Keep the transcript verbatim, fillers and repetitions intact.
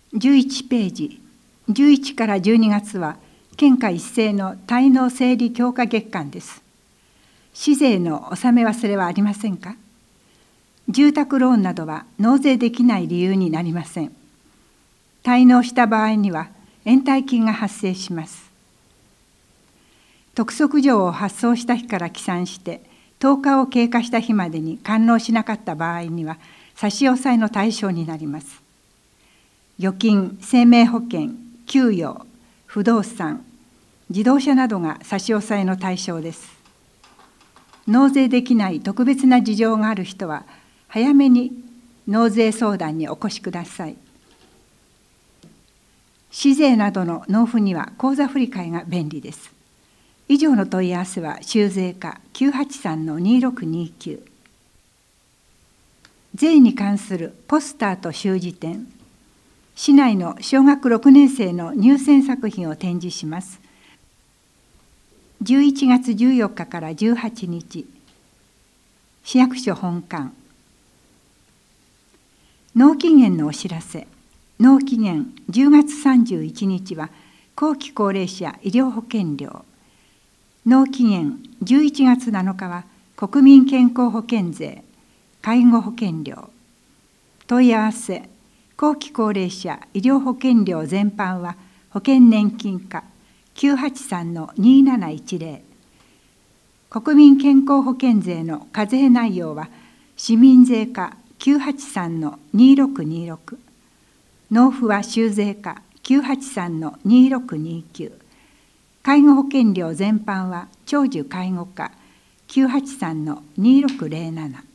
じゅういちページ、じゅういちからじゅうにがつは県下一斉の滞納整理強化月間です。市税の納め忘れはありませんか？住宅ローンなどは納税できない理由になりません。滞納した場合には延滞金が発生します。督促状を発送した日から起算してとおかを経過した日までに完納しなかった場合には差し押さえの対象になります。預金、生命保険、給与、不動産、自動車などが差し押さえの対象です。納税できない特別な事情がある人は早めに納税相談にお越しください。市税などの納付には口座振替が便利です。以上の問い合わせは州税課 きゅうはちさんのにろくにきゅう。税に関するポスターと習字展。市内の小学ろくねん生の入選作品を展示します。じゅういちがつじゅうよっかからじゅうはちにち、市役所本館。納期限のお知らせ。納期限じゅうがつさんじゅういちにちは後期高齢者医療保険料。納期限じゅういちがつなのかは国民健康保険税、介護保険料。問い合わせ。後期高齢者医療保険料全般は保険年金課 きゅうはちさんのになないちぜろ。国民健康保険税の課税内容は市民税課 きゅうはちさんのにろくにろく。納付は州税課 きゅうはちさんのにろくにきゅう。介護保険料全般は長寿介護課 きゅうはちさんのにろくぜろなな。